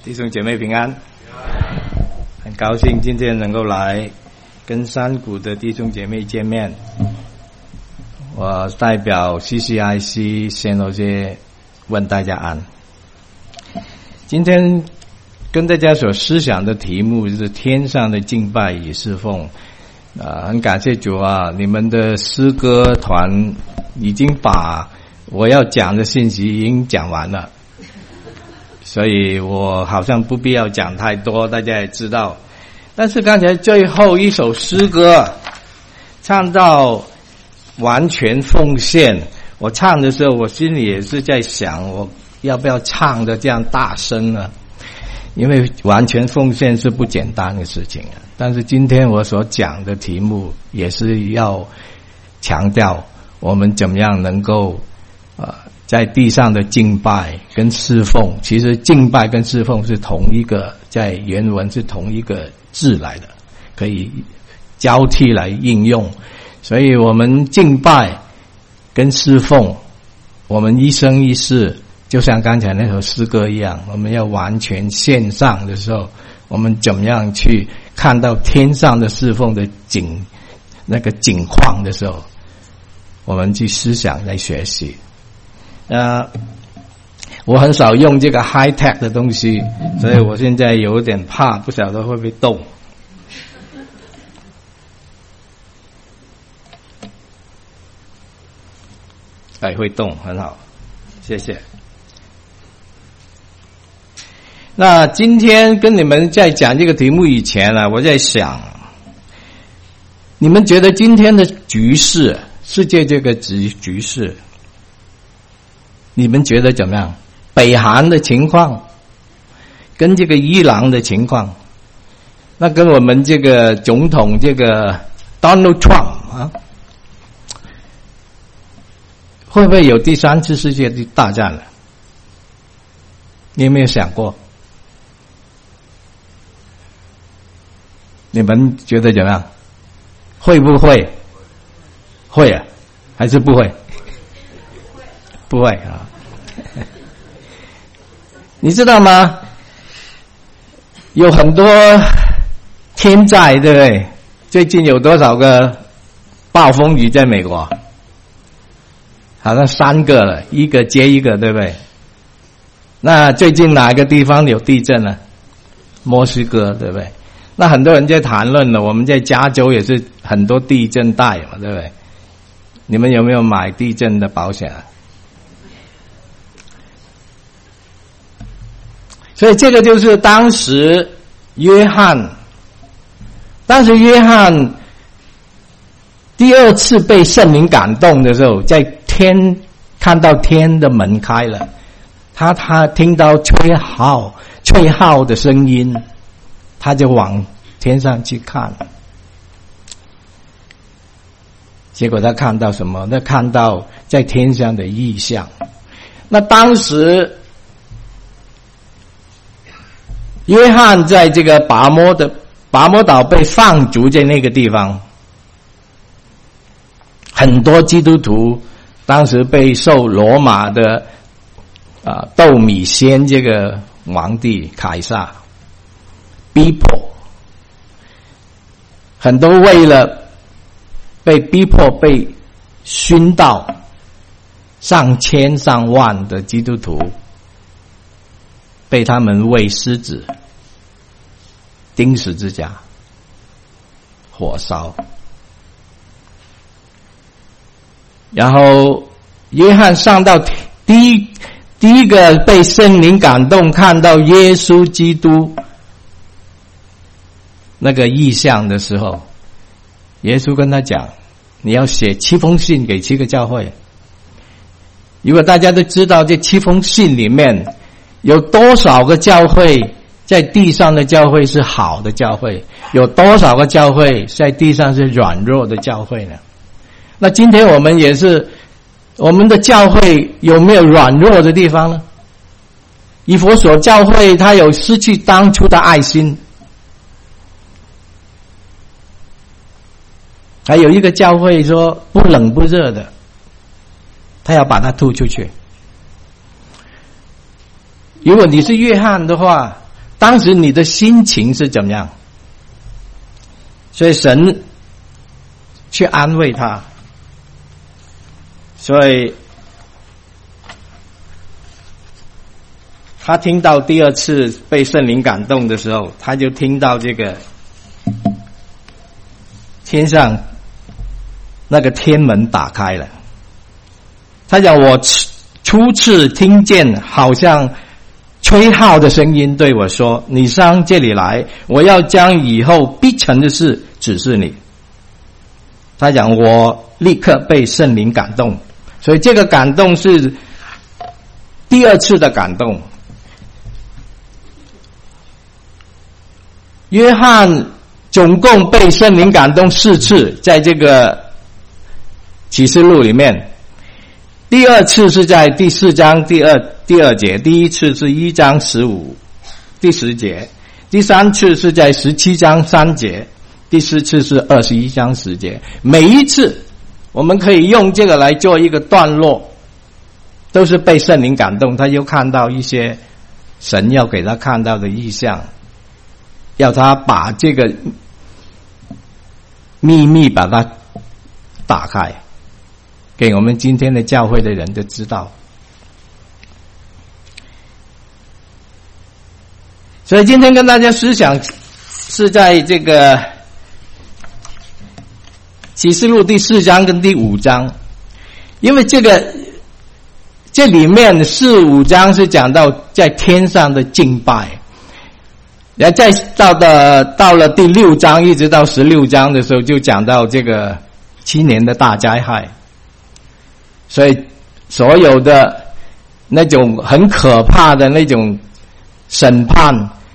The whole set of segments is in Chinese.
弟兄姐妹平安，很高兴今天能够来跟山谷的弟兄姐妹见面。我代表 CCIC 仙罗街问大家安。今天跟大家所思想的题目就是天上的敬拜与侍奉。很感谢主啊，你们的诗歌团已经把我要讲的信息已经讲完了，所以我好像不必要讲太多，大家也知道。但是刚才最后一首诗歌唱到完全奉献，我唱的时候我心里也是在想，我要不要唱的这样大声呢？因为完全奉献是不简单的事情啊。但是今天我所讲的题目也是要强调我们怎么样能够在地上的敬拜跟侍奉，其实敬拜跟侍奉是同一个，在原文是同一个字来的，可以交替来应用。所以我们敬拜跟侍奉，我们一生一世就像刚才那首诗歌一样，我们要完全献上的时候，我们怎么样去看到天上的侍奉的那个景况的时候，我们去思想来学习。我很少用这个 high tech 的东西，所以我现在有点怕，不晓得会不会动。会动，很好，谢谢。那今天跟你们在讲这个题目以前呢，我在想，你们觉得今天的局势，世界这个局势，你们觉得怎么样？北韩的情况跟这个伊朗的情况，那跟我们这个总统这个 Donald Trump 啊，会不会有第三次世界大战了？你有没有想过？你们觉得怎么样？会不会？会啊，还是不会？不会啊。你知道吗？有很多天灾，对不对？最近有多少个暴风雨在美国？好像3个了，一个接一个，对不对？那最近哪个地方有地震呢？墨西哥，对不对？那很多人在谈论了，我们在加州也是很多地震带嘛，对不对？你们有没有买地震的保险啊？所以这个就是当时约翰第二次被圣灵感动的时候，在天看到天的门开了，他听到吹号的声音，他就往天上去看，结果他看到什么？他看到在天上的异象。那当时约翰在这个拔摩岛被放逐在那个地方，很多基督徒当时被受罗马的斗米仙这个皇帝凯撒逼迫，很多为了被逼迫被熏到上千上万的基督徒被他们喂狮子、钉十字架、火烧。然后约翰上到第一个被圣灵感动，看到耶稣基督那个异象的时候，耶稣跟他讲，你要写7封信给7个教会。如果大家都知道这7封信里面有多少个教会在地上的教会是好的教会，有多少个教会在地上是软弱的教会呢？那今天我们也是，我们的教会有没有软弱的地方呢？以弗所教会它有失去当初的爱心，还有一个教会说不冷不热的，他要把它吐出去。如果你是约翰的话， 当时你的心情是怎么样？所以神去安慰他，所以他听到第二次被圣灵感动的时候，他就听到这个天上那个天门打开了。他讲我初次听见好像吹号的声音对我说，你上这里来，我要将以后必成的事指示你。他讲我立刻被圣灵感动，所以这个感动是第二次的感动。约翰总共被圣灵感动4次，在这个启示录里面。第二次是在第4章第二节，第一次是1章第10节，第3次是在17章3节，第4次是21章10节。每一次我们可以用这个来做一个段落，都是被圣灵感动，他就看到一些神要给他看到的意象，要他把这个秘密把它打开，给我们今天的教会的人都知道。所以今天跟大家思想是在这个启示录第4章跟第5章，因为这里面4、5章是讲到在天上的敬拜，然后再到了第6章一直到16章的时候，就讲到这个7年的大灾害。所以所有的那种很可怕的那种审判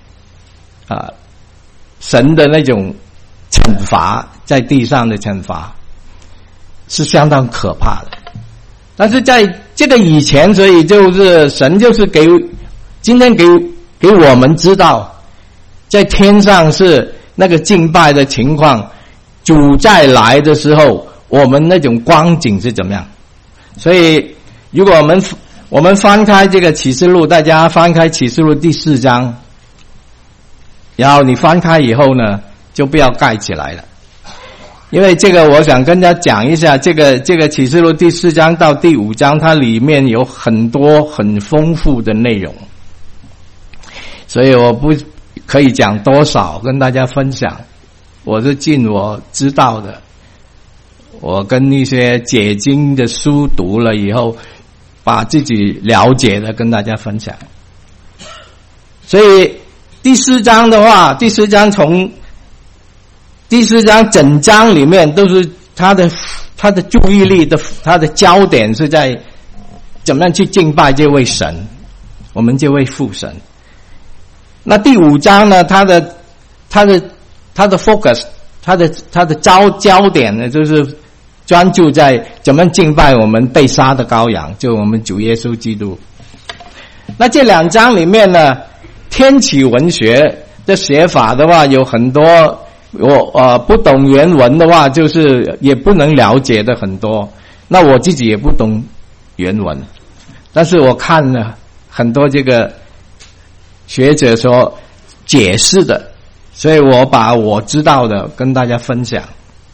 神的那种惩罚，在地上的惩罚是相当可怕的。但是在这个以前，所以就是神就是今天给我们知道，在天上是那个敬拜的情况，主再来的时候，我们那种光景是怎么样。所以如果我们翻开这个启示录，大家翻开启示录第4章，然后你翻开以后呢，就不要盖起来了，因为这个我想跟大家讲一下，这个启示录第4章到第5章，它里面有很多很丰富的内容，所以我不可以讲多少跟大家分享，我是尽我知道的，我跟一些解经的书读了以后，把自己了解的跟大家分享。所以第4章的话，第4章从第4章整章里面都是他的注意力的，他的焦点是在怎么样去敬拜这位神，我们这位父神。那第5章呢，他的 focus， 他的焦点呢，就是专注在怎么敬拜我们被杀的羔羊，就我们主耶稣基督。那这2章里面呢，天启文学的写法的话，有很多我不懂原文的话，就是也不能了解的很多。那我自己也不懂原文，但是我看了很多这个学者所解释的，所以我把我知道的跟大家分享。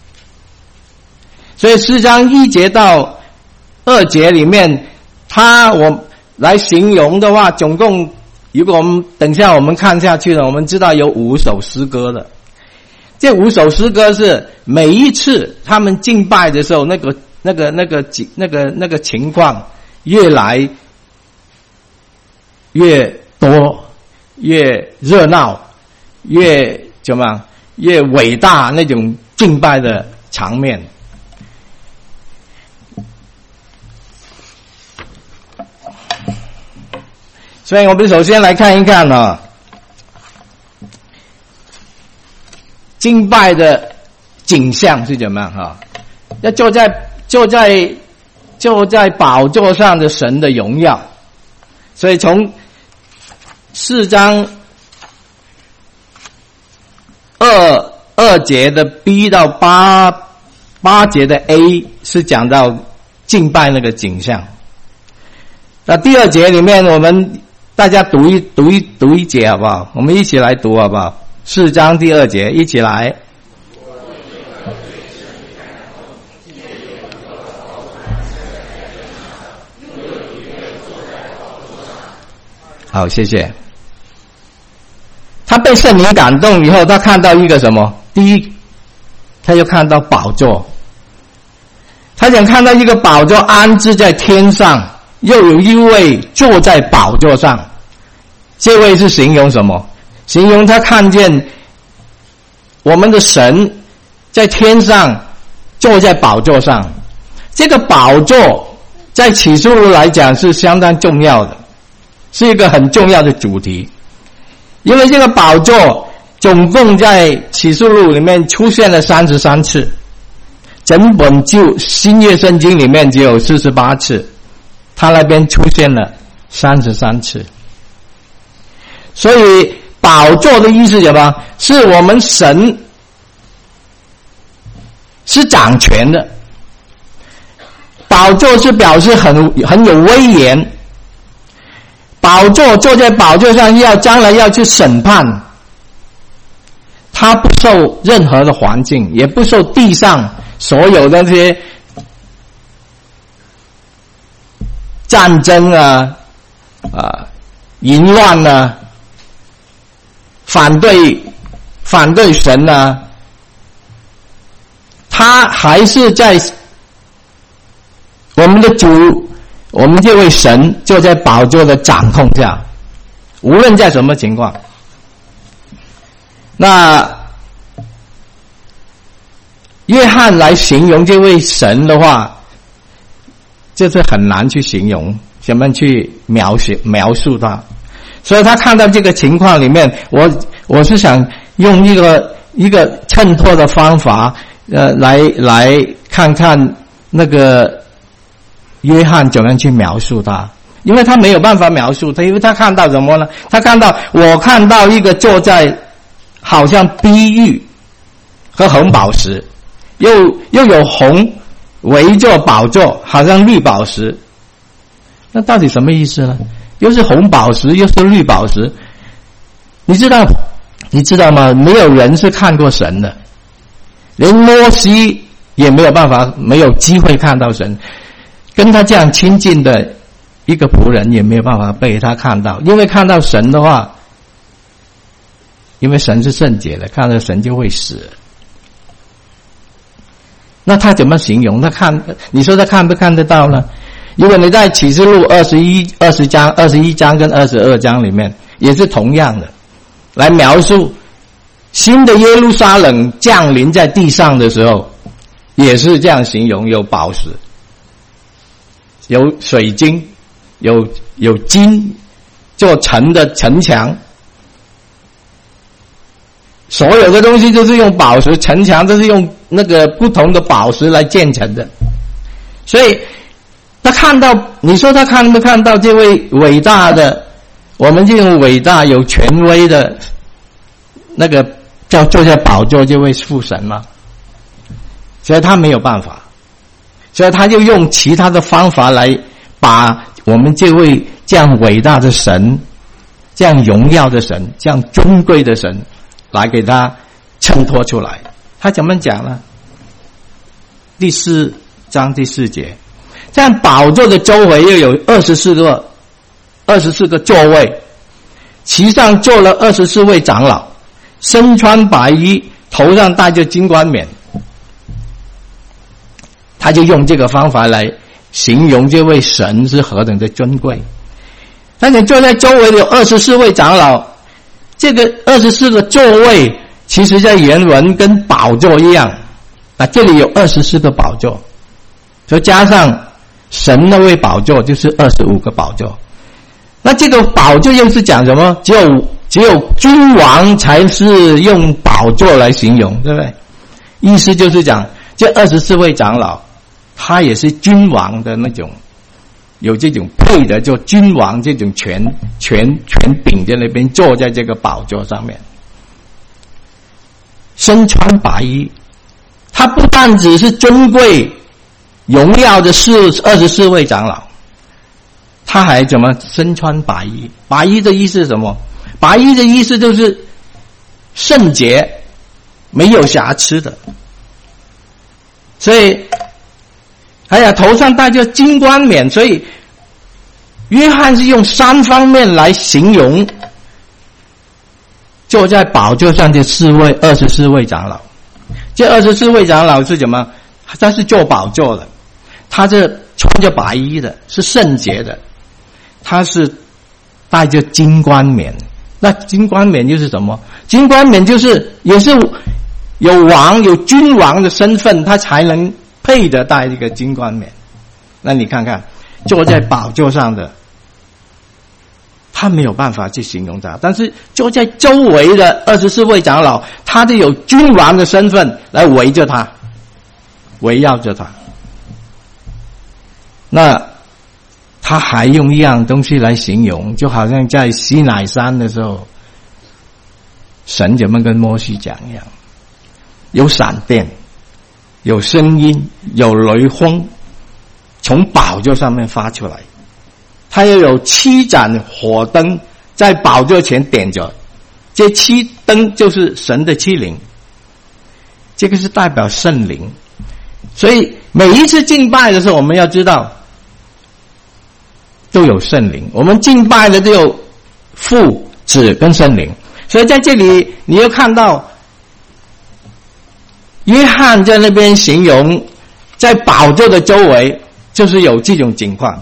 所以4章1节到2节里面，我来形容的话，总共如果我们等下我们看下去呢，我们知道有5首诗歌的。这5首诗歌是每一次他们敬拜的时候，那个情况越来越多，越热闹，越伟大那种敬拜的场面。所以我们首先来看一看敬拜的景象是怎么样要坐在宝座上的神的荣耀。所以从4章2节的 B 到8节的 A 是讲到敬拜那个景象。那第2节里面我们大家读一节好不好？我们一起来读好不好？4章第2节，一起来。好，谢谢。他被圣灵感动以后，他看到一个什么？第一，他就看到宝座。他想看到一个宝座安置在天上，又有一位坐在宝座上。这位是形容什么？形容他看见我们的神在天上坐在宝座上。这个宝座在启示录来讲是相当重要的，是一个很重要的主题。因为这个宝座总共在启示录里面出现了33次，整本新约圣经里面只有48次，他那边出现了33次。所以宝座的意思什么？是我们神是掌权的，宝座是表示很有威严。宝座坐在宝座上，将来要去审判，他不受任何的环境，也不受地上所有的这些战争淫乱反对神他还是在我们的主，我们这位神就在宝座的掌控下，无论在什么情况。那约翰来形容这位神的话，就是很难去形容，怎么去描述他。所以他看到这个情况里面，我是想用一个衬托的方法，来看看那个约翰怎样去描述他，因为他没有办法描述他，因为他看到什么呢？我看到一个坐在好像碧玉和红宝石，又有红围着宝座，好像绿宝石。那到底什么意思呢？又是红宝石，又是绿宝石。你知道吗？没有人是看过神的，连摩西也没有机会看到神。跟他这样亲近的一个仆人也没有办法被他看到，因为看到神的话，因为神是圣洁的，看到神就会死。那他怎么形容？你说他看不看得到呢？如果你在启示录21章跟22章里面也是同样的来描述新的耶路撒冷降临在地上的时候，也是这样形容，有宝石，有水晶，有金做成的城墙，所有的东西都是用宝石，城墙都是用那个不同的宝石来建成的。所以他看到，你说他看不看到这位伟大的，我们这种伟大有权威的那个叫坐在宝座这位父神吗？所以他没有办法，所以他就用其他的方法来把我们这位这样伟大的神，这样荣耀的神，这样尊贵的神来给他衬托出来。他怎么讲呢？第4章第4节，这样宝座的周围又有24个座位，其上坐了24位长老，身穿白衣，头上戴着金冠冕。他就用这个方法来形容这位神是何等的尊贵。但你坐在周围有24位长老，这个24个座位其实在原文跟宝座一样，这里有24个宝座，所以加上神那位宝座就是25个宝座。那这个宝座又是讲什么？只有君王才是用宝座来形容，对不对？意思就是讲这24位长老他也是君王的那种，有这种配的，就君王这种权柄在那边坐在这个宝座上面，身穿白衣。他不但只是尊贵荣耀的24位长老， 他还怎么身穿白衣？白衣的意思是什么？白衣的意思就是圣洁，没有瑕疵的。所以还有头上戴着金冠冕，所以约翰是用3方面来形容坐在宝座上的24位长老。这24位长老是什么？他是坐宝座的，他是穿着白衣的，是圣洁的，他是戴着金冠冕。那金冠冕就是什么？金冠冕就是也是有君王的身份，他才能配得戴这个金冠冕。那你看看坐在宝座上的，他没有办法去形容他，但是坐在周围的24位长老，他就有君王的身份来围着他，围绕着他。那他还用一样东西来形容，就好像在西乃山的时候，神怎么跟摩西讲一样，有闪电，有声音，有雷轰，从宝座上面发出来。他又有7盏火灯在宝座前点着，这7灯就是神的7灵，这个是代表圣灵。所以每一次敬拜的时候，我们要知道都有圣灵，我们敬拜的都有父、子跟圣灵。所以在这里你又看到约翰在那边形容在宝座的周围就是有这种情况。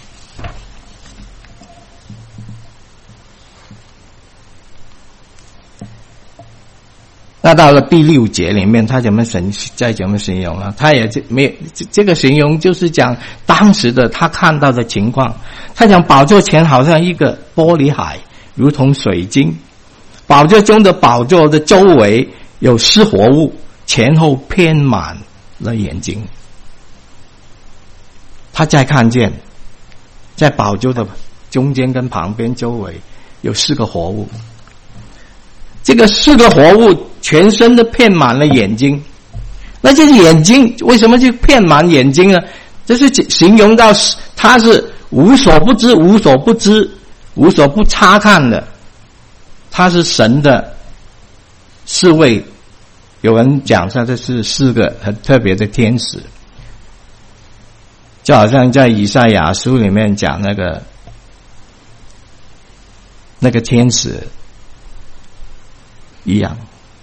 那到了第6节里面，他怎么形容啊？他也没有这个形容，就是讲当时的他看到的情况。他讲宝座前好像一个玻璃海，如同水晶。宝座中的宝座的周围有失活物，前后遍满了眼睛。他再看见在宝座的中间跟旁边周围有4个活物，这个4个活物全身都遍满了眼睛。那这个眼睛为什么就遍满眼睛呢？这是形容到他是无所不知、无所不知、无所不察看的。他是神的4位，有人讲他这是4个很特别的天使，就好像在以赛亚书里面讲那个天使一样。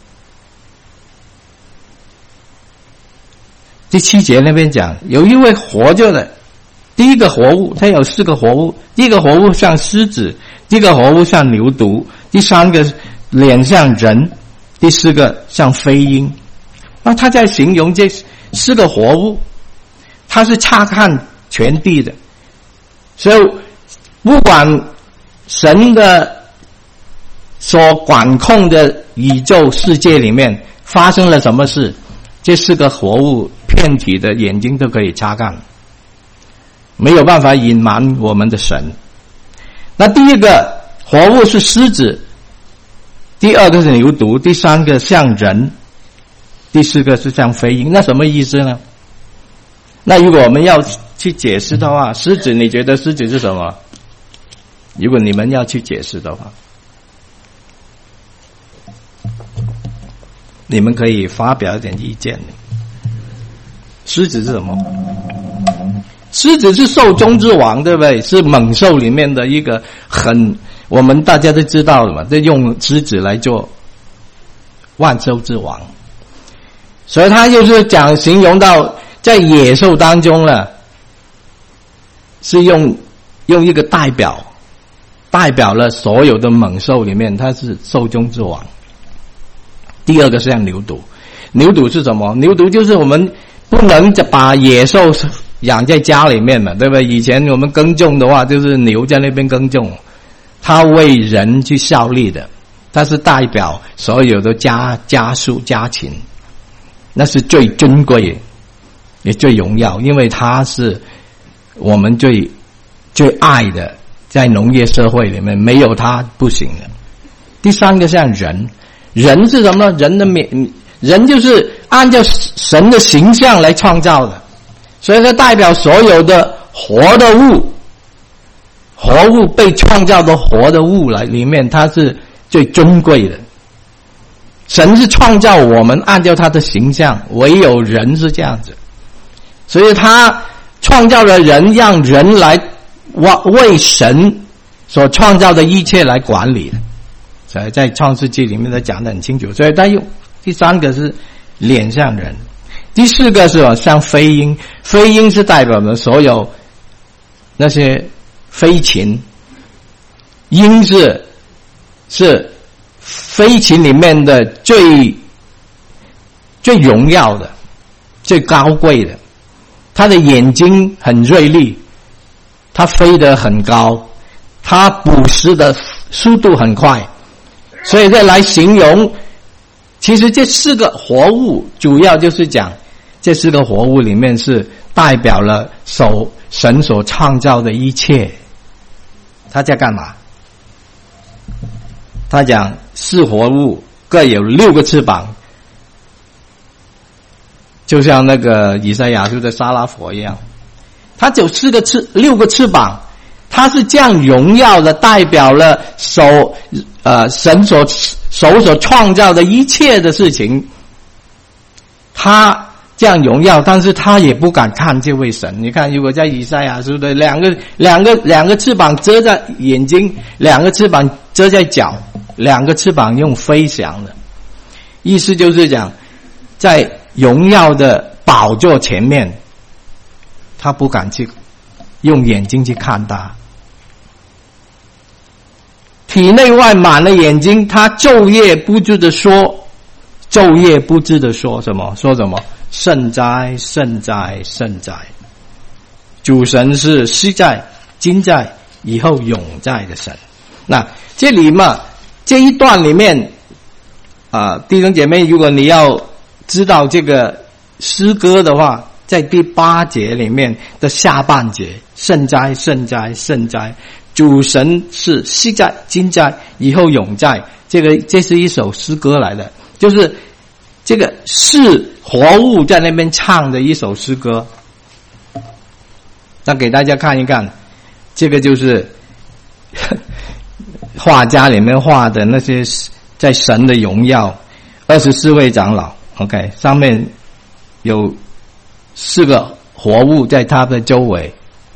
第7节那边讲有一位活着的，第一个活物，它有4个活物，第一个活物像狮子，第一个活物像牛犊，第3个脸像人，第4个像飞鹰。那他在形容这4个活物，他是察看全地的，所以不管神的所管控的宇宙世界里面发生了什么事，这4个活物遍体的眼睛都可以察看，没有办法隐瞒我们的神。那第一个活物是狮子，第2个是牛犊，第3个像人，第4个是像飞鹰。那什么意思呢？那如果我们要去解释的话，狮子，你觉得狮子是什么？如果你们要去解释的话，你们可以发表一点意见。狮子是什么？狮子是兽中之王，对不对？是猛兽里面的一个我们大家都知道的嘛，就用狮子来做万兽之王。所以他就是讲形容到在野兽当中呢，是用一个代表了所有的猛兽里面，他是兽中之王。第2个是像牛犊，牛犊是什么？牛犊就是我们不能把野兽养在家里面嘛，对不对？以前我们耕种的话，就是牛在那边耕种，它为人去效力的，它是代表所有的家属家禽，那是最珍贵也最荣耀，因为它是我们最爱的，在农业社会里面没有它不行的。第3个像人，人是什么？人就是按照神的形象来创造的，所以它代表所有的活的物活物被创造的活的物来里面，它是最尊贵的。神是创造我们按照他的形象，唯有人是这样子，所以他创造了人，让人来为神所创造的一切来管理的。所以在创世纪里面都讲得很清楚。所以他用第三个是脸像人，第四个是像飞鹰，飞鹰是代表了所有那些飞禽，鹰是飞禽里面的最荣耀的、最高贵的。它的眼睛很锐利，它飞得很高，它捕食的速度很快。所以再来形容，其实这四个活物主要就是讲，这四个活物里面是代表了神所创造的一切。他在干嘛？他讲四活物各有6个翅膀，就像那个以赛亚书的撒拉佛一样，他有6个翅膀，他是这样荣耀的，代表了神所创造的一切的事情。他这样荣耀，但是他也不敢看这位神。你看，如果在以赛亚书的两个翅膀遮在眼睛，2个翅膀遮在脚，2个翅膀用飞翔的，意思就是讲，在荣耀的宝座前面，他不敢去用眼睛去看他。体内外满了眼睛，他昼夜不知的说什么？说什么？圣哉，圣哉，圣哉！主神是昔在、今在、以后永在的神。那这里嘛，这一段里面弟兄姐妹，如果你要知道这个诗歌的话，在第8节里面的下半节，圣哉，圣哉，圣哉！主神是昔在、今在、以后永在。这是一首诗歌来的，就是这个是活物在那边唱的一首诗歌。那给大家看一看，这个就是画家里面画的那些在神的荣耀，24位长老 ，OK， 上面有4个活物在他的周围。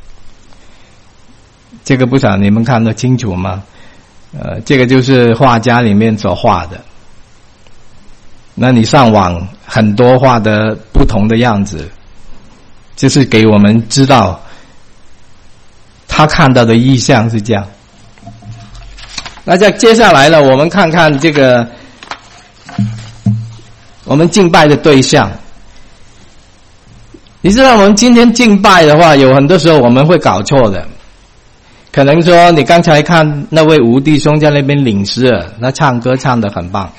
这个不晓得你们看得清楚吗？这个就是画家里面所画的。那你上网很多画的不同的样子，就是给我们知道他看到的意象是这样。那接下来呢，我们看看这个我们敬拜的对象。你知道我们今天敬拜的话，有很多时候我们会搞错的。可能说你刚才看那位吴弟兄在那边领诗了，他唱歌唱得很棒。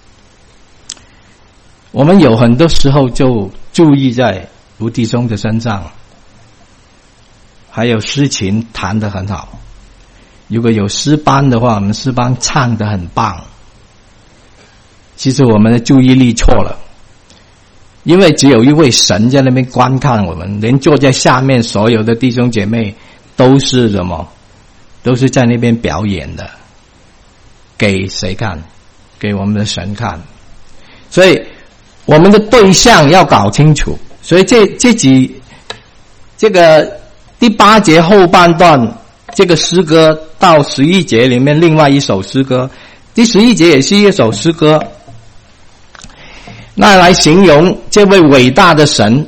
我们有很多时候就注意在吴弟兄的身上，还有诗琴弹得很好。如果有诗班的话，我们诗班唱得很棒。其实我们的注意力错了，因为只有一位神在那边观看我们，连坐在下面所有的弟兄姐妹都是什么？都是在那边表演的，给谁看？给我们的神看。所以我们的对象要搞清楚。所以这个第8节后半段这个诗歌到11节里面另外一首诗歌，第11节也是一首诗歌，那来形容这位伟大的神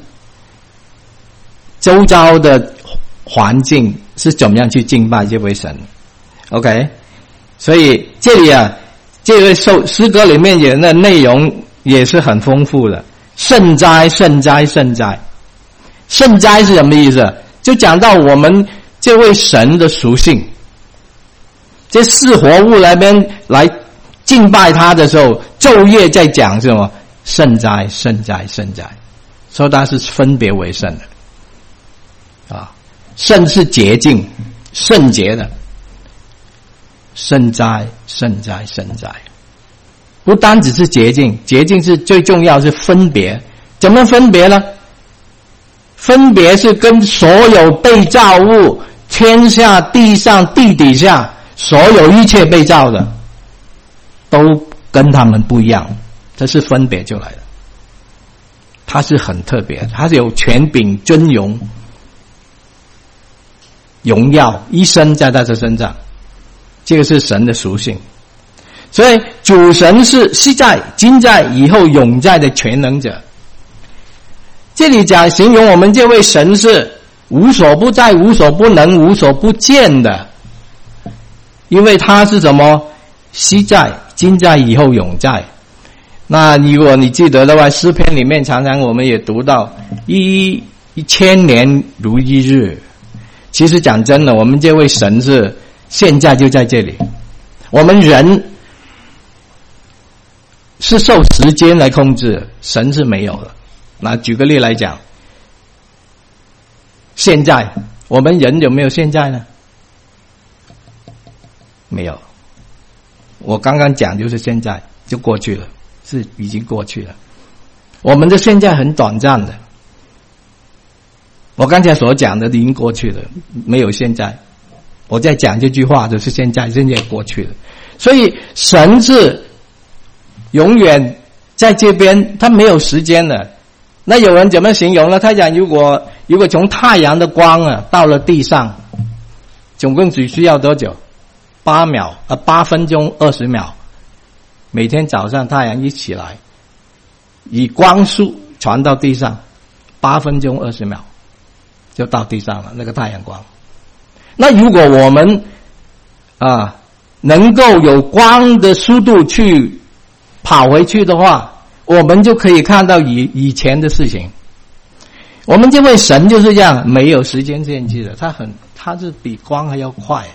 周遭的环境是怎么样去敬拜这位神。 OK， 所以这里这个诗歌里面有的内容也是很丰富的。圣哉，圣哉，圣哉！圣哉是什么意思？就讲到我们这位神的属性。这4活物那边来敬拜他的时候，昼夜在讲什么？圣哉，圣哉，圣哉！说他是分别为圣的。圣是洁净、圣洁的。圣哉，圣哉，圣哉！不单只是洁净，洁净是最重要，是分别。怎么分别呢？分别是跟所有被造物天下地上地底下所有一切被造的都跟他们不一样，这是分别就来的。他是很特别的，他是有权柄尊荣荣耀一生在他的身上，这个是神的属性。所以主神是昔在今在以后永在的全能者。这里讲形容我们这位神是无所不在无所不能无所不见的，因为他是什么？昔在今在以后永在。那如果你记得的话，诗篇里面常常我们也读到一千年如一日。其实讲真的，我们这位神是现在就在这里，我们人是受时间来控制，神是没有的。那举个例来讲，现在我们人有没有现在呢？没有。我刚刚讲就是现在就过去了，是已经过去了。我们的现在很短暂的，我刚才所讲的已经过去了，没有现在。我在讲这句话就是现在，现在过去了。所以神是永远在这边，他没有时间的。那有人怎么形容呢？他讲如果从太阳的光到了地上，总共只需要多久？8分钟20秒。每天早上太阳一起来，以光速传到地上，8分钟20秒就到地上了，那个太阳光。那如果我们能够有光的速度去跑回去的话，我们就可以看到以前的事情。我们这位神就是这样，没有时间限制的，他是比光还要快。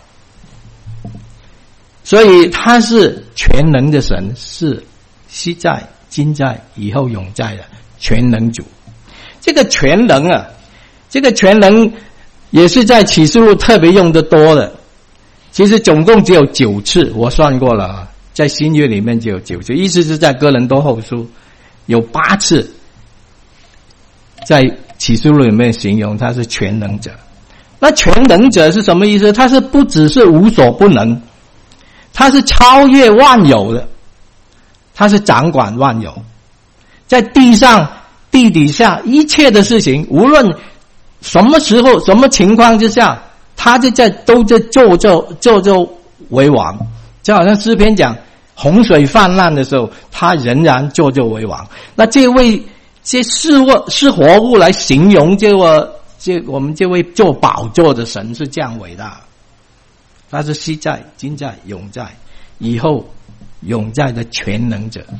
所以他是全能的神，是昔在今在以后永在的全能主。这个全能这个全能也是在启示录特别用的多的。其实总共只有9次，我算过了，在新约里面就有9次，意思是在哥林多后书有8次在启示录里面形容他是全能者。那全能者是什么意思？他是不只是无所不能，他是超越万有的，他是掌管万有，在地上地底下一切的事情，无论什么时候什么情况之下，他都在做为王。就好像诗篇讲洪水泛滥的时候，他仍然做为王。那这是活物来形容我们这位做宝座的神是这样伟大。他是昔在今在永在以后永在的全能者。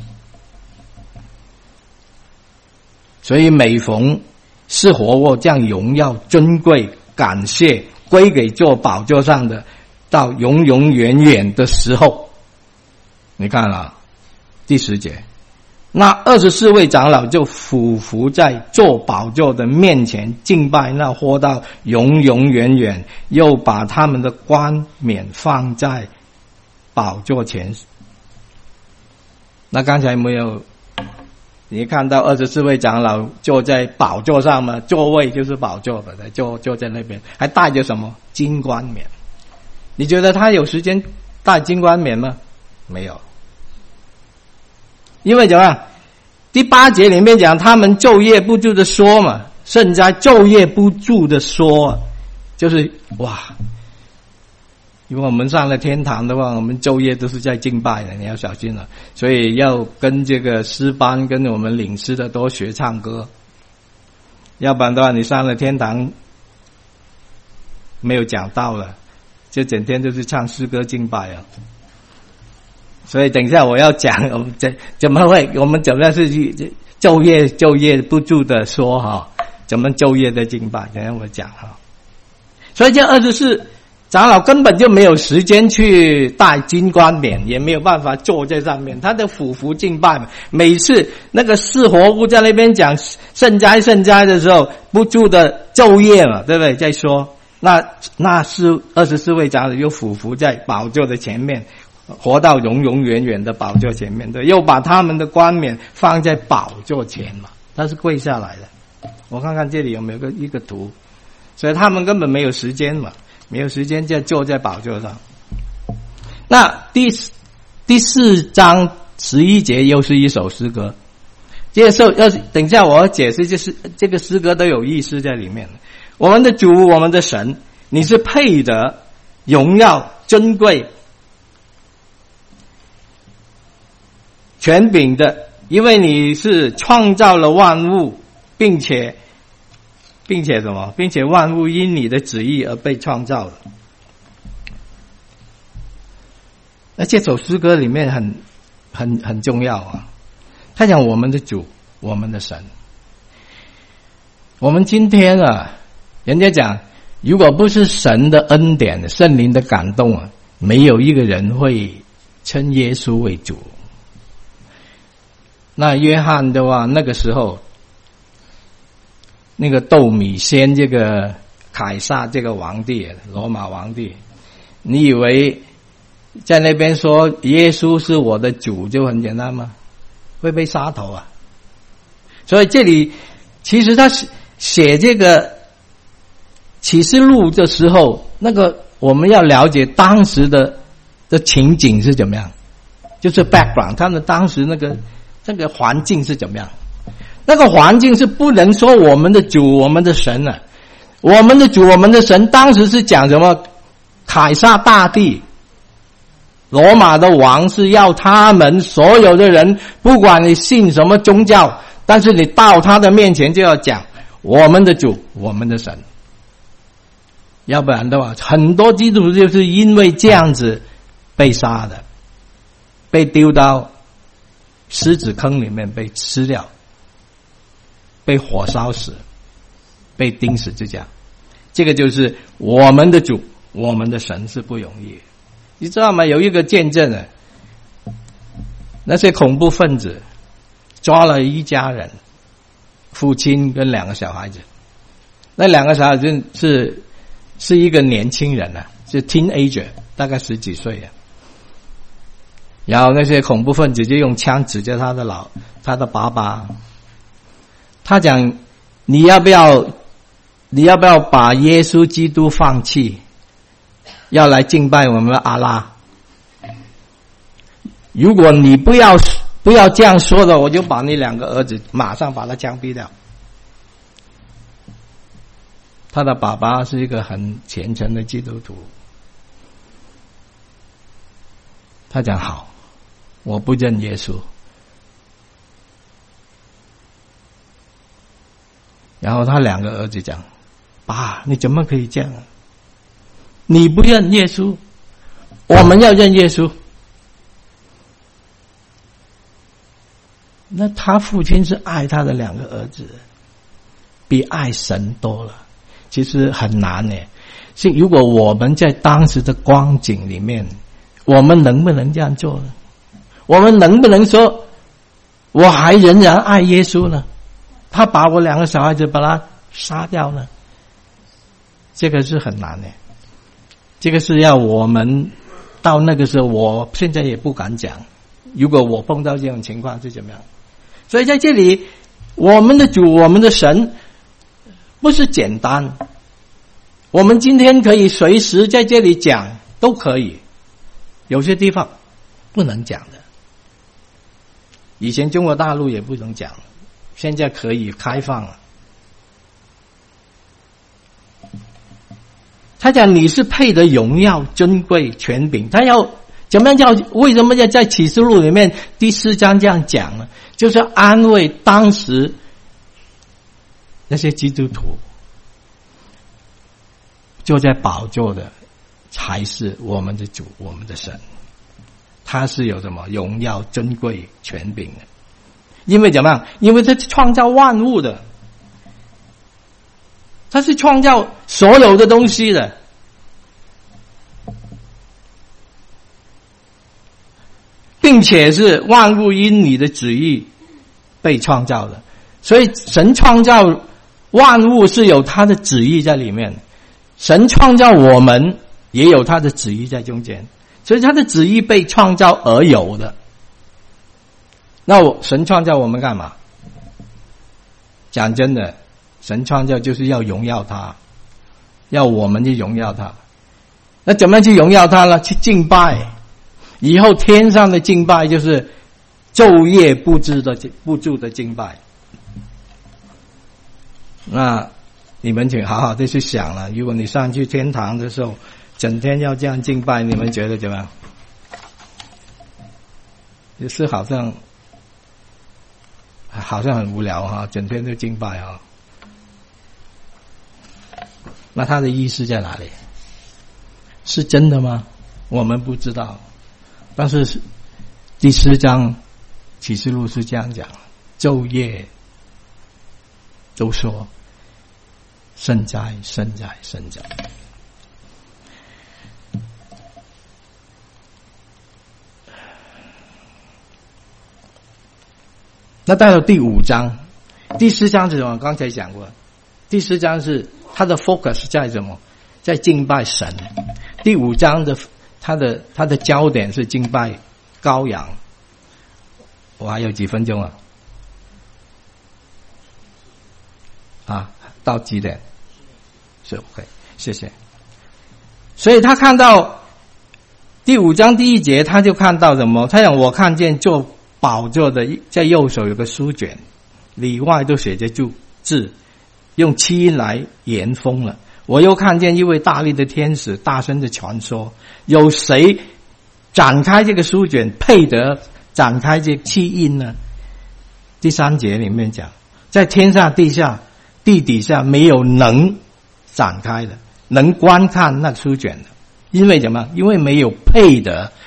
所以每逢是活物这样荣耀尊贵感谢归给做宝座上的到永永远远的时候，你看第10节，那24位长老就俯伏在做宝座的面前敬拜那活到永永远远，又把他们的冠冕放在宝座前。那刚才没有你看到24位长老坐在宝座上吗？座位就是宝座的，坐在那边，还带着什么金冠冕。你觉得他有时间带金冠冕吗？没有。因为怎么样？第8节里面讲他们昼夜不住的说嘛，圣哉昼夜不住的说，就是哇！如果我们上了天堂的话，我们昼夜都是在敬拜的，你要小心了。所以要跟这个诗班跟我们领诗的多学唱歌，要不然的话你上了天堂没有讲道了，就整天就是唱诗歌敬拜啊。所以等一下我要讲我们怎么样是昼夜不住的说怎么昼夜的敬拜，等一下我讲所以这24长老根本就没有时间去戴金冠冕，也没有办法坐在上面，他的俯伏敬拜嘛。每次那个是活物在那边讲圣哉圣哉的时候，不住的昼夜嘛，对不对？在说那是24位长老又俯伏在宝座的前面，活到永永远远的宝座前面，对，又把他们的冠冕放在宝座前嘛，他是跪下来的。我看看这里有没有一个图，所以他们根本没有时间嘛。 没有时间就坐在宝座上。那第4章11节又是一首诗歌，这首要等一下我要解释，就是这个诗歌都有意思在里面。我们的主，我们的神，你是配得荣耀、尊贵、权柄的，因为你是创造了万物，并且什么？并且万物因你的旨意而被创造了。那这首诗歌里面很重要啊，他讲我们的主，我们的神。我们今天啊，人家讲，如果不是神的恩典、圣灵的感动啊，没有一个人会称耶稣为主。那约翰的话，那个时候，那个斗米先这个凯撒这个皇帝，罗马皇帝，你以为在那边说耶稣是我的主就很简单吗？会被杀头啊！所以这里其实他写这个启示录的时候，那个我们要了解当时的情景是怎么样，就是 background， 他们当时那个环境是怎么样。那个环境是不能说我们的主，我们的神啊，我们的主，我们的神，当时是讲什么？凯撒大帝，罗马的王是要他们所有的人，不管你信什么宗教，但是你到他的面前就要讲我们的主，我们的神。要不然的话，很多基督徒就是因为这样子被杀的，被丢到狮子坑里面被吃掉，被火烧死，被钉死之架。这个就是我们的主，我们的神是不容易。你知道吗？有一个见证啊，那些恐怖分子抓了一家人，父亲跟2个小孩子。那2个小孩子是一个年轻人啊，是 teenager， 大概10几岁啊。然后那些恐怖分子就用枪指着他的爸爸，他讲你要不要把耶稣基督放弃，要来敬拜我们的阿拉？如果你不要这样说的，我就把你2个儿子马上把他枪毙掉。他的爸爸是一个很虔诚的基督徒，他讲好，我不认耶稣。然后他2个儿子讲，爸，你怎么可以这样啊？你不认耶稣，我们要认耶稣。那他父亲是爱他的2个儿子，比爱神多了。其实很难呢。如果我们在当时的光景里面，我们能不能这样做呢？我们能不能说我还仍然爱耶稣呢？他把我2个小孩子把他杀掉呢？这个是很难的。这个是要我们到那个时候，我现在也不敢讲，如果我碰到这种情况是怎么样。所以在这里，我们的主，我们的神不是简单，我们今天可以随时在这里讲都可以，有些地方不能讲的。以前中国大陆也不能讲，现在可以开放了。他讲你是配得荣耀、尊贵、权柄，他要怎么样叫？为什么要在启示录里面第4章这样讲呢？就是安慰当时那些基督徒，坐在宝座的才是我们的主，我们的神。他是有什么荣耀、尊贵、权柄的？因为怎么样？因为他是创造万物的，他是创造所有的东西的。并且是万物因你的旨意被创造的。所以神创造万物是有他的旨意在里面，神创造我们也有他的旨意在中间，所以他的旨意被创造而有的。那神创造我们干嘛？讲真的，神创造就是要荣耀他，要我们去荣耀他。 那怎么样去荣耀他呢？去敬拜。以后天上的敬拜就是昼夜不住的敬拜。那你们请好好的去想了，如果你上去天堂的时候整天要这样敬拜，你们觉得怎么样？也是好像很无聊哈，整天都敬拜哈。那它的意思在哪里？是真的吗？我们不知道。但是第4章启示录是这样讲，昼夜都说圣哉圣哉圣哉。那到了第5章，第4章是什么？刚才讲过，第4章是它的 focus 在什么？在敬拜神。第5章的它的焦点是敬拜羔羊。我还有几分钟啊？到几点？是 OK， 谢谢。所以他看到第5章第1节，他就看到什么？他讲我看见坐宝座的在右手有个书卷，里外都写着字，用七音来言封了。我又看见一位大力的天使大声的传说，有谁展开这个书卷配得展开这七印呢？第3节里面讲，在天上地下地底下没有能展开的，能观看那书卷的。因为什么？因为没有配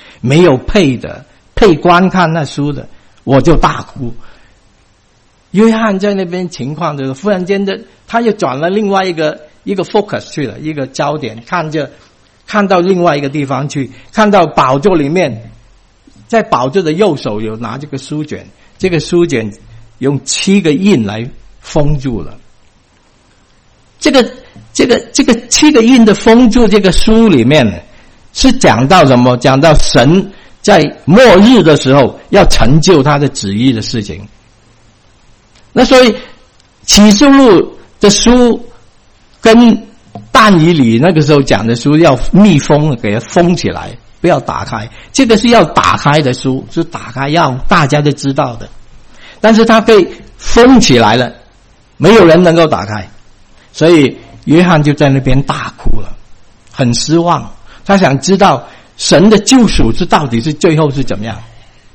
观看那书的，我就大哭。约翰在那边情况就是忽然间的，他又转了另外一个 focus 去了，一个焦点，看到另外一个地方去，看到宝座里面，在宝座的右手有拿这个书卷，这个书卷用7个印来封住了。这个7个印的封住这个书里面是讲到什么？讲到神在末日的时候要成就他的旨意的事情。那所以启示录的书跟但以理那个时候讲的书要密封，给它封起来，不要打开。这个是要打开的书，是打开要大家都知道的，但是它被封起来了，没有人能够打开。所以约翰就在那边大哭了，很失望。他想知道神的救赎是到底是最后是怎么样。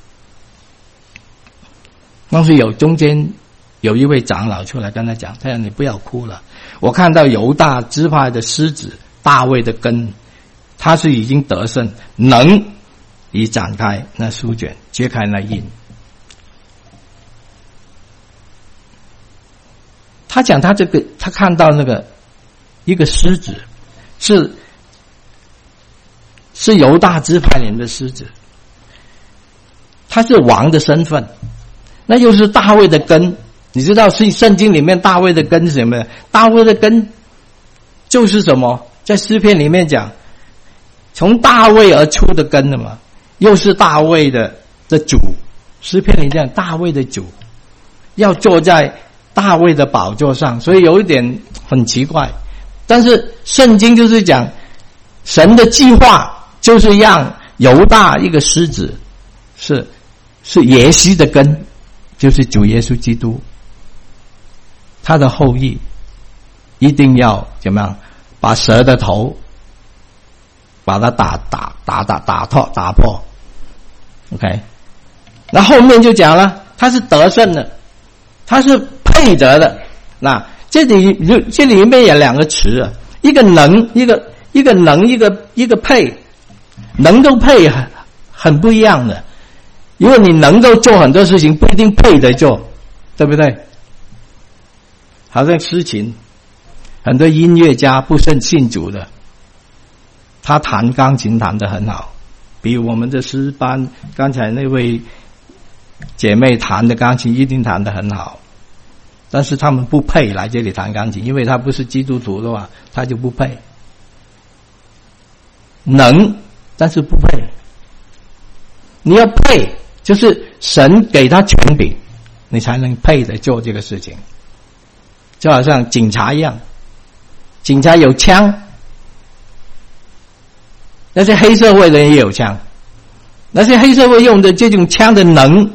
当时中间有一位长老出来跟他讲，他讲你不要哭了，我看到犹大支派的狮子大卫的根，他是已经得胜，能以展开那书卷，揭开那印。他讲他看到那个一个狮子是犹大支派人的狮子，他是王的身份，那又是大卫的根。你知道圣经里面大卫的根是什么？大卫的根就是什么？在诗篇里面讲，从大卫而出的根的嘛，又是大卫的主。诗篇里讲大卫的主要坐在大卫的宝座上，所以有一点很奇怪。但是圣经就是讲神的计划就是让犹大一个狮子是耶西的根，就是主耶稣基督，他的后裔一定要怎么样？把蛇的头把它打破。OK， 那后面就讲了，他是得胜的，他是配得的。那这里面有2个词啊，一个能，一个能，一个配。能够配很不一样的，因为你能够做很多事情，不一定配得做，对不对？好像诗琴，很多音乐家不是信主的，他弹钢琴弹得很好，比我们的诗班刚才那位姐妹弹的钢琴一定弹得很好，但是他们不配来这里弹钢琴，因为他不是基督徒的话，他就不配。能，但是不配。你要配，就是神给他权柄，你才能配的做这个事情。就好像警察一样，警察有枪， 那些黑社会的人也有枪，那些黑社会用的这种枪的能，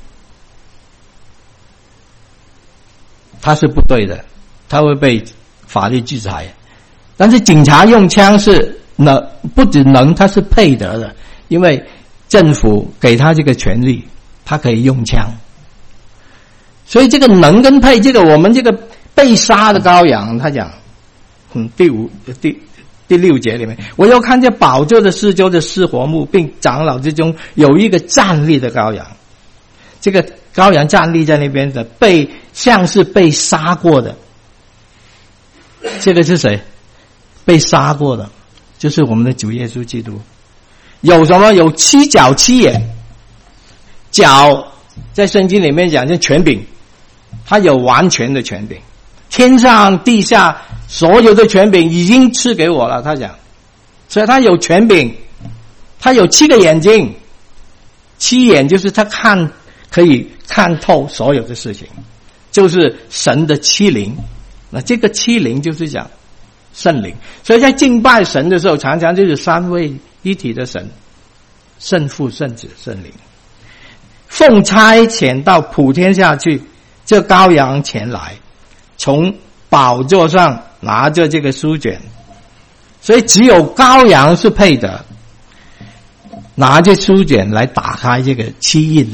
他是不对的，他会被法律制裁。但是警察用枪是能，不只能，他是配得的，因为政府给他这个权利，他可以用枪。所以这个能跟配，这个我们这个被杀的羔羊，他讲，第6节里面，我又看见宝座的四周的四活木，并长老之中有一个站立的羔羊。这个羔羊站立在那边的，像是被杀过的。这个是谁？被杀过的，就是我们的主耶稣基督。有什么？有7角7眼。角在圣经里面讲是权柄，他有完全的权柄。天上地下所有的权柄已经赐给我了，他讲。所以他有权柄，他有7个眼睛。7眼就是他可以看透所有的事情，就是神的7灵。那这个7灵就是讲圣灵。所以在敬拜神的时候，常常就是3位一体的神，圣父、圣子、圣灵。奉差遣到普天下去，这羔羊前来，从宝座上拿着这个书卷。所以只有羔羊是配的，拿着书卷来打开这个7印。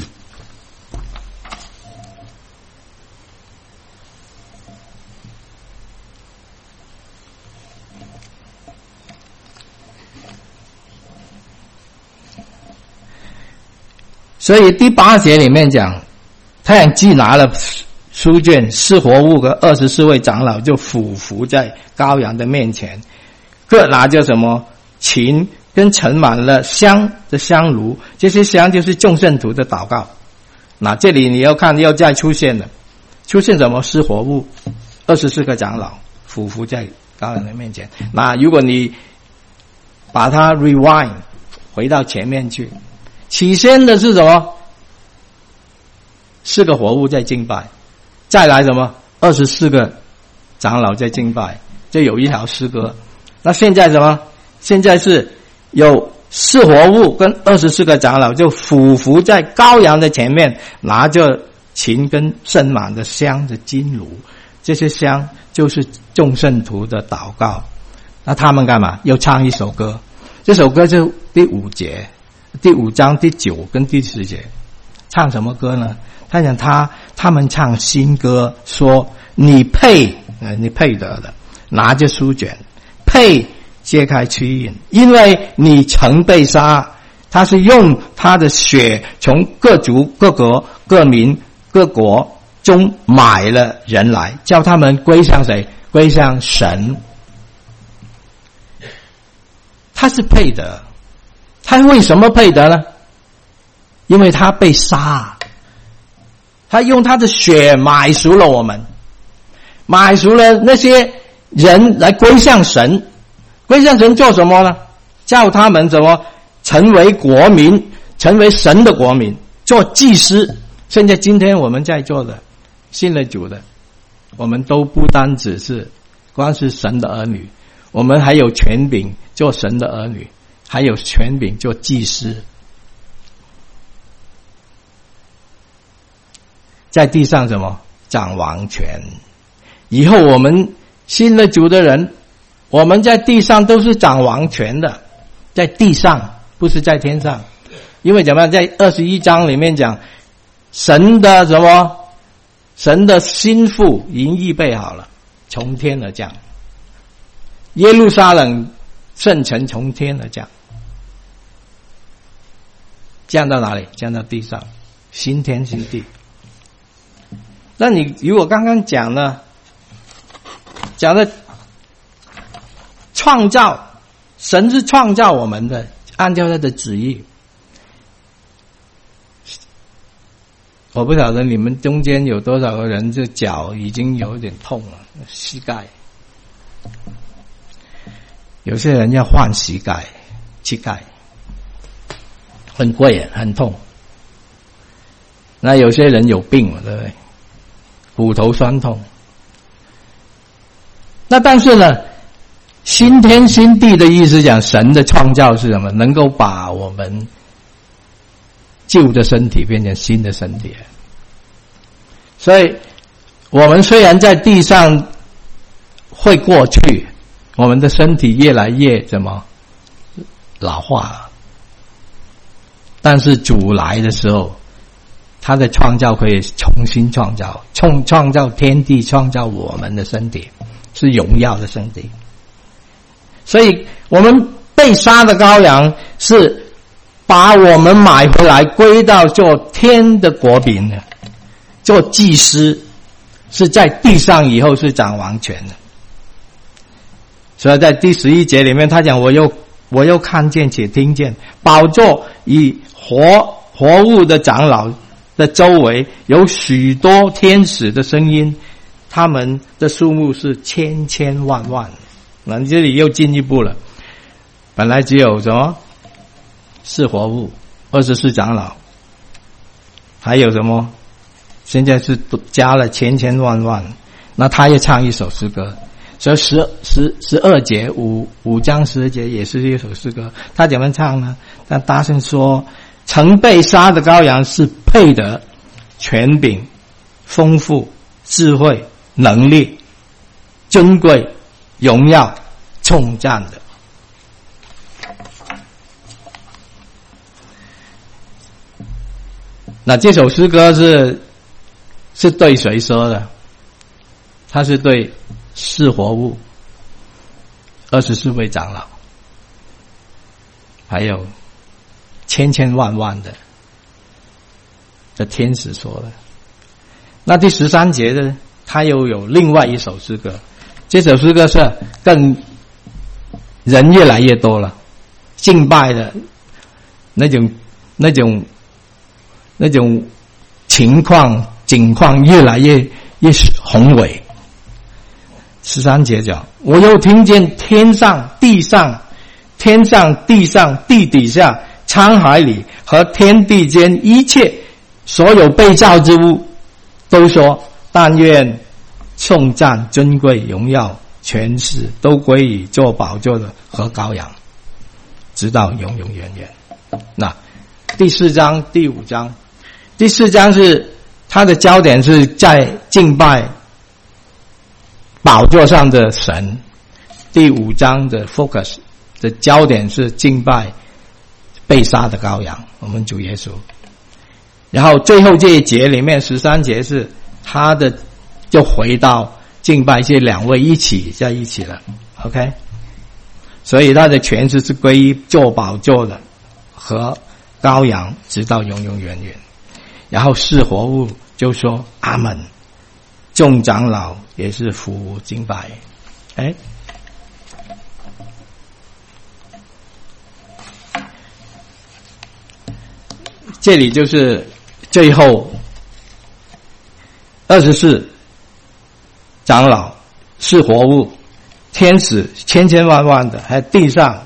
所以第8节里面讲，太阳既拿了书卷，四活物和24位长老就俯伏在羔羊的面前，各拿着什么琴跟盛满了香的香炉，这些香就是众圣徒的祷告。那这里你要看又再出现什么？四活物，24个长老俯伏在羔羊的面前。那如果你把它 rewind 回到前面去，起先的是什么？4个活物在敬拜，再来什么？24个长老在敬拜，这有一条诗歌。那现在什么？现在是有4活物跟24个长老就俯伏在羔羊的前面，拿着琴跟盛满的香的金炉，这些香就是众圣徒的祷告。那他们干嘛？又唱一首歌，这首歌就第5节。第5章第9跟第10节，唱什么歌呢？他讲他们唱新歌，说你配得的，拿着书卷，配揭开7印，因为你曾被杀，他是用他的血从各族各国各民各国中买了人来，叫他们归向谁？归向神。他是配得。他为什么配得呢？因为他被杀，他用他的血买赎了我们，买赎了那些人来归向神。归向神做什么呢？叫他们什么？成为国民，成为神的国民，做祭司。现在今天我们在座的信了主的，我们都不单只是光是神的儿女，我们还有权柄做神的儿女，还有权柄做祭司。在地上什么？掌王权。以后我们信了主的人，我们在地上都是掌王权的，在地上不是在天上。因为怎么样？在21章里面讲，神的什么？神的心腹已经预备好了，从天而降。耶路撒冷圣城从天而降，降到哪里？降到地上，新天新地。那你如果刚刚讲的创造，神是创造我们的，按照他的旨意。我不晓得你们中间有多少个人这脚已经有点痛了，膝盖。有些人要换膝盖，很贵，很痛。那有些人有病了，对不对？骨头酸痛。那但是呢， 新天新地的意思讲，神的创造是什么？能够把我们旧的身体变成新的身体。所以我们虽然在地上会过去，我们的身体越来越怎么老化，但是主来的时候，他的创造可以重新创造，创造天地，创造我们的身体，是荣耀的身体。所以我们被杀的羔羊是把我们买回来归到做天的国民的，做祭司，是在地上以后是掌王权的。所以在第11节里面他讲，我又看见且听见宝座与活物的长老的周围有许多天使的声音，他们的数目是千千万万。那这里又进一步了，本来只有什么4活物24长老，还有什么现在是加了千千万万。那他也唱一首诗歌，所以12节5章12节也是一首诗歌。他怎么唱呢？他大声说，曾被杀的羔羊是配得权柄、丰富、智慧、能力、尊贵、荣耀、颂赞的。那这首诗歌是对谁说的？他是对4活物、24位长老，还有千千万万的天使说的。那第13节呢，他又有另外一首诗歌，这首诗歌是更人越来越多了，敬拜的那种情况越来越宏伟。13节讲，我又听见天上地上地底下沧海里和天地间一切所有被造之物都说，但愿颂赞尊贵荣耀权势都归于做宝座的和羔羊，直到永永远远。那第4章第5章，第4章是它的焦点是在敬拜宝座上的神，第5章的 focus 的焦点是敬拜被杀的羔羊，我们主耶稣。然后最后这一节里面13节是他的就回到敬拜这2位在一起了 OK， 所以他的权势是归于做宝座的和羔羊，直到永永远远。然后4活物就说阿们，众长老也是俯伏敬拜。这里就是最后24长老、4活物、天使千千万万的，还有地上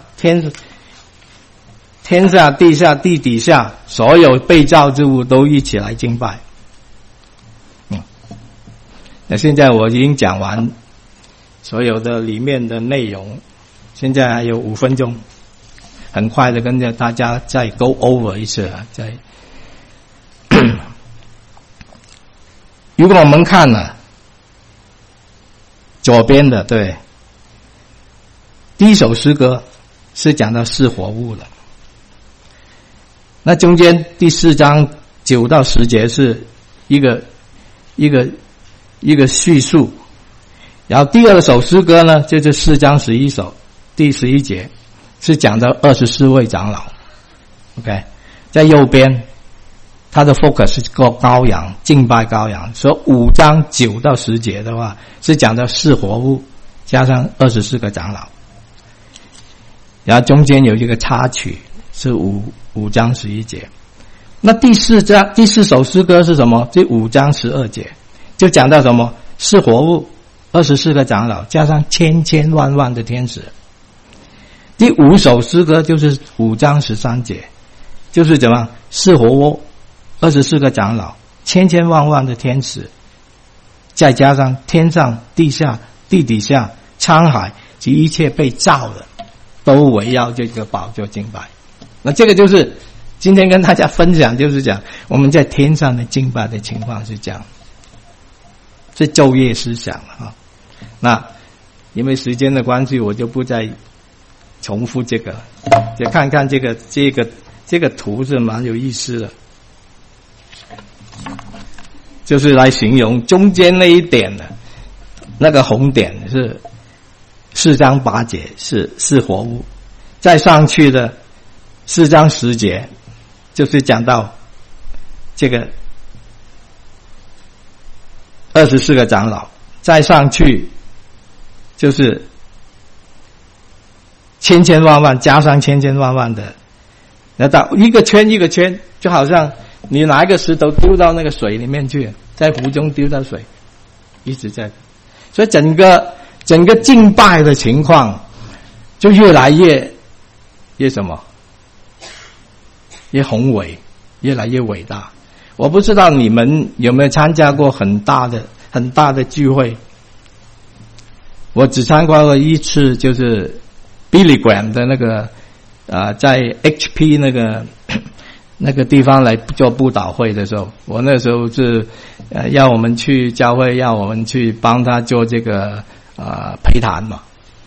天下地下地底下所有被造之物都一起来敬拜。那现在我已经讲完所有的里面的内容，现在还有5分钟，很快的跟着大家再 go over 一次啊。如果我们看了左边的，对，第一首诗歌是讲到4活物的，那中间第4章9到10节是一个叙述，然后第2首诗歌呢，就是4章11首第11节是讲到24位长老 OK， 在右边他的 focus 是羔羊，敬拜羔羊，所以5章9到10节的话是讲到4活物加上24个长老，然后中间有一个插曲是5章11节。那第4首诗歌是什么？这5章12节就讲到什么？4活物、24个长老加上千千万万的天使。第5首诗歌就是5章13节，就是怎么4活物、24个长老、千千万万的天使，再加上天上地下地底下沧海及一切被造的，都围绕这个宝座敬拜。那这个就是今天跟大家分享，就是讲我们在天上的敬拜的情况是这样，是昼夜思想啊。那因为时间的关系，我就不再重复这个，就看看这个图是蛮有意思的，就是来形容中间那一点的那个红点是4章8节是活物，再上去的4章10节就是讲到这个24个长老，再上去就是千千万万加上千千万万的，那到一个圈一个圈，就好像你拿一个石头丢到那个水里面去，在湖中丢到水，一直在，所以整个敬拜的情况就越来越什么，越宏伟，越来越伟大。我不知道你们有没有参加过很大的聚会，我只参加过一次，就是 Billy Graham 的那个在 HP 那个地方来做布道会的时候，我那时候是要我们去教会，要我们去帮他做这个陪谈嘛。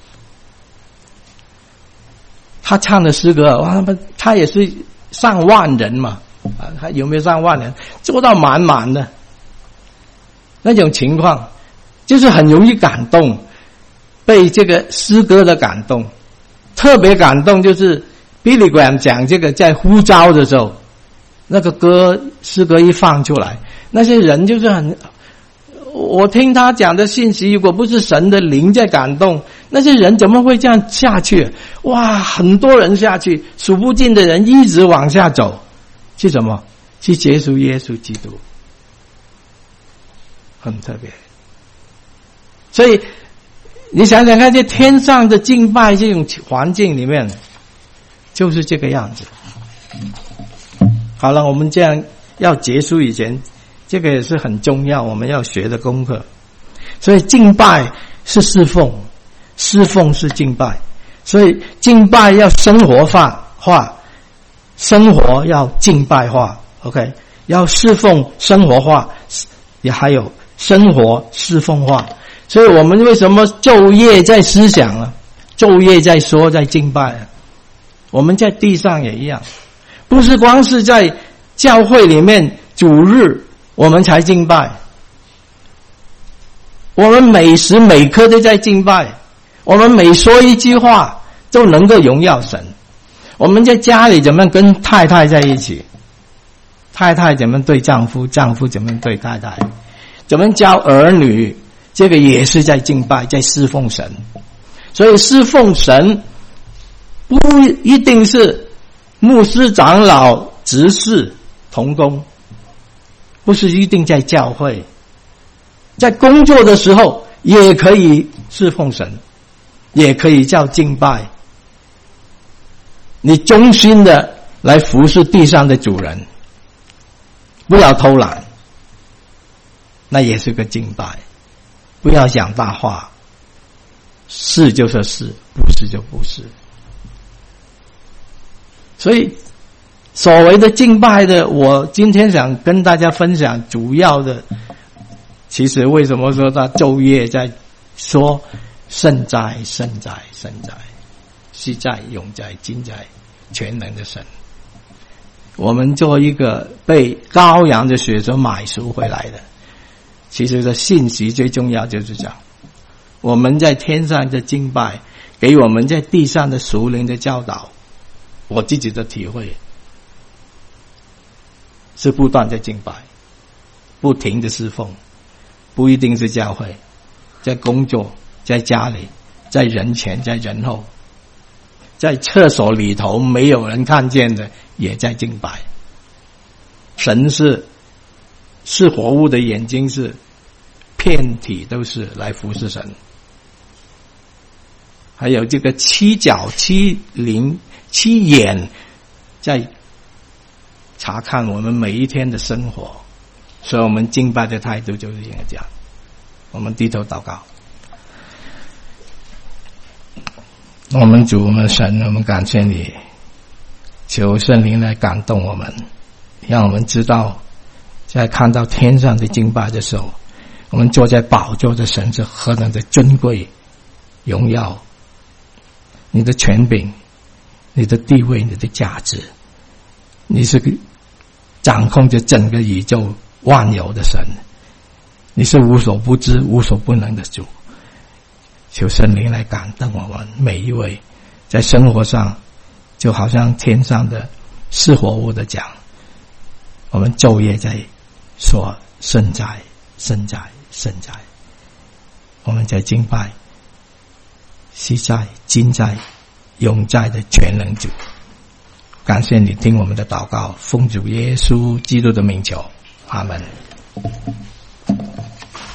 他唱的诗歌，哇，他也是上万人嘛，他有没有上万人？做到满满的那种情况，就是很容易感动，被这个诗歌的感动。特别感动就是 Billy Graham 讲这个在呼召的时候，那个诗歌一放出来，那些人就是很，我听他讲的信息，如果不是神的灵在感动，那些人怎么会这样下去？哇，很多人下去，数不尽的人一直往下走，去什么？去接触耶稣基督，很特别。所以你想想看，在天上的敬拜这种环境里面，就是这个样子。好了，我们这样要结束以前，这个也是很重要，我们要学的功课。所以敬拜是侍奉，侍奉是敬拜，所以敬拜要生活化，生活要敬拜化 ，OK， 要侍奉生活化，也还有生活侍奉化。所以我们为什么昼夜在思想啊，昼夜在说，在敬拜啊？我们在地上也一样，不是光是在教会里面主日我们才敬拜，我们每时每刻都在敬拜，我们每说一句话都能够荣耀神。我们在家里怎么跟太太在一起，太太怎么对丈夫，丈夫怎么对太太，怎么教儿女，这个也是在敬拜，在侍奉神。所以侍奉神不一定是牧师、长老、执事、同工，不是一定在教会，在工作的时候也可以侍奉神，也可以叫敬拜。你忠心的来服侍地上的主人，不要偷懒，那也是个敬拜。不要讲大话，是就是是，不是就不是。所以所谓的敬拜的，我今天想跟大家分享主要的，其实为什么说他昼夜在说圣哉圣哉圣哉，昔在永在今在全能的神。我们做一个被羔羊的血所买赎回来的，其实的信息最重要就是讲，我们在天上的敬拜给我们在地上的属灵的教导。我自己的体会是不断在敬拜，不停的侍奉，不一定是教会，在工作，在家里，在人前，在人后，在厕所里头没有人看见的也在敬拜。神是活物的眼睛，是遍体都是来服侍神。还有这个七角七灵七眼在查看我们每一天的生活，所以我们敬拜的态度就是应该这样。我们低头祷告。 我们主，我们神，我们感谢你，求圣灵来感动我们，让我们知道在看到天上的敬拜的时候，我们坐在宝座的神是何等的尊贵荣耀，你的权柄，你的地位，你的价值，你是掌控着整个宇宙万有的神，你是无所不知无所不能的主。求圣灵来感动我们每一位，在生活上就好像天上的是活物的讲，我们昼夜在说圣哉圣哉圣哉，我们在敬拜昔在今在永在的全能主。感谢你听我们的祷告，奉主耶稣基督的名求，阿们。